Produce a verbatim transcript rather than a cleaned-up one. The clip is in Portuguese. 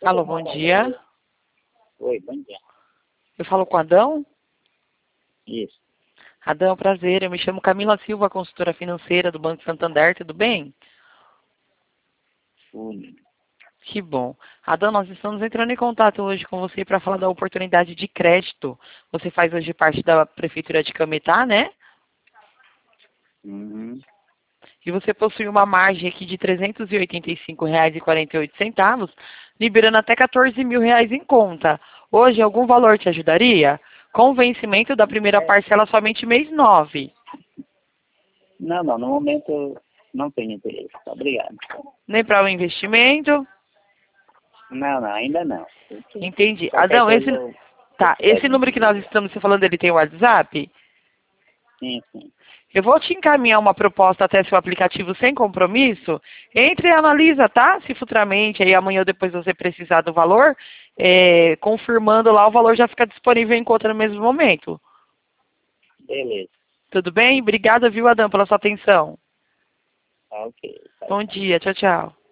Alô, bom dia. Oi, bom dia. Eu falo com Adão? Isso. Adão, prazer. Eu me chamo Camila Silva, consultora financeira do Banco Santander. Tudo bem? Tudo. Que bom. Adão, nós estamos entrando em contato hoje com você para falar da oportunidade de crédito. Você faz hoje parte da Prefeitura de Cametá, né? Uhum. E você possui uma margem aqui de trezentos e oitenta e cinco reais e quarenta e oito centavos, liberando até quatorze mil reais em conta. Hoje, algum valor te ajudaria? Com o vencimento da primeira parcela somente mês nove. Não, não, no momento eu não tenho interesse. Obrigado. Nem para o investimento? Não, não, ainda não. Entendi. Qualquer Adão, coisa esse, eu... tá, esse número que nós estamos se falando, ele tem WhatsApp? Sim, sim. Eu vou te encaminhar uma proposta até seu aplicativo sem compromisso. Entre e analisa, tá? Se futuramente, aí amanhã ou depois você precisar do valor, é, confirmando lá, o valor já fica disponível em conta no mesmo momento. Beleza. Tudo bem? Obrigada, viu, Adão, pela sua atenção. Tá ok. Tá, Bom tá. dia. Tchau, tchau.